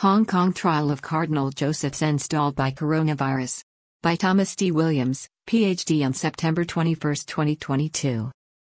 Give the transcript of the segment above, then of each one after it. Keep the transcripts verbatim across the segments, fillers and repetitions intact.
Hong Kong trial of Cardinal Joseph Zen stalled by coronavirus. By Thomas D. Williams, P H D on September twenty-first, twenty twenty-two.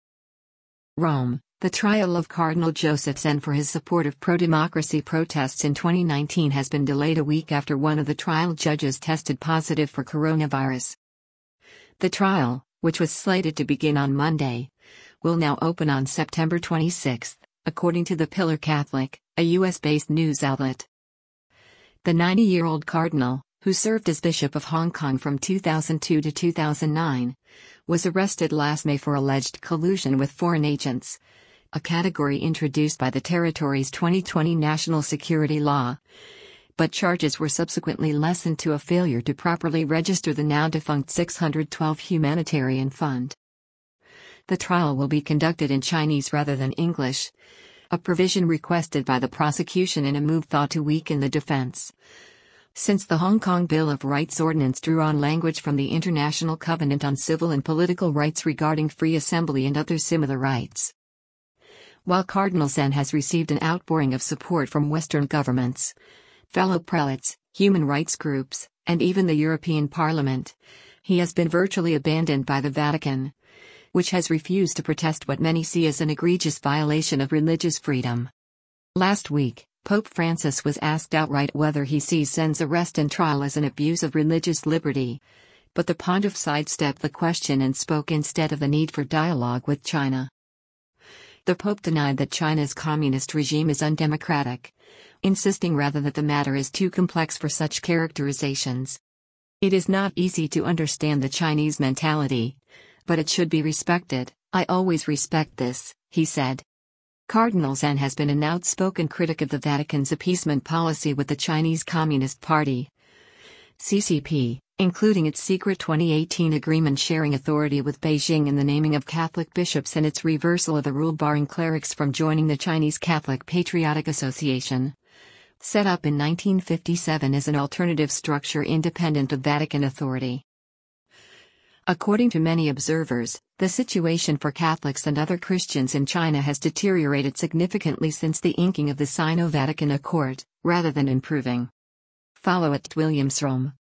Rome. The trial of Cardinal Joseph Zen for his support of pro-democracy protests in twenty nineteen has been delayed a week after one of the trial judges tested positive for coronavirus. The trial, which was slated to begin on Monday, will now open on September twenty-sixth, according to the Pillar Catholic, a U S-based news outlet. The ninety-year-old cardinal, who served as Bishop of Hong Kong from two thousand two to two thousand nine, was arrested last May for alleged collusion with foreign agents, a category introduced by the territory's twenty twenty national security law. But charges were subsequently lessened to a failure to properly register the now-defunct six hundred twelve Humanitarian Fund. The trial will be conducted in Chinese rather than English, a provision requested by the prosecution in a move thought to weaken the defense. Since the Hong Kong Bill of Rights Ordinance drew on language from the International Covenant on Civil and Political Rights regarding free assembly and other similar rights. While Cardinal Zen has received an outpouring of support from Western governments, fellow prelates, human rights groups, and even the European Parliament, he has been virtually abandoned by the Vatican, which has refused to protest what many see as an egregious violation of religious freedom. Last week, Pope Francis was asked outright whether he sees Zen's arrest and trial as an abuse of religious liberty, but the pontiff sidestepped the question and spoke instead of the need for dialogue with China. The Pope denied that China's communist regime is undemocratic, insisting rather that the matter is too complex for such characterizations. It is not easy to understand the Chinese mentality, but it should be respected. I always respect this, he said. Cardinal Zen has been an outspoken critic of the Vatican's appeasement policy with the Chinese Communist Party, C C P, including its secret twenty eighteen agreement sharing authority with Beijing and the naming of Catholic bishops and its reversal of a rule barring clerics from joining the Chinese Catholic Patriotic Association, set up in nineteen fifty-seven as an alternative structure independent of Vatican authority. According to many observers, the situation for Catholics and other Christians in China has deteriorated significantly since the inking of the Sino-Vatican Accord, rather than improving. Follow at Williams Rome.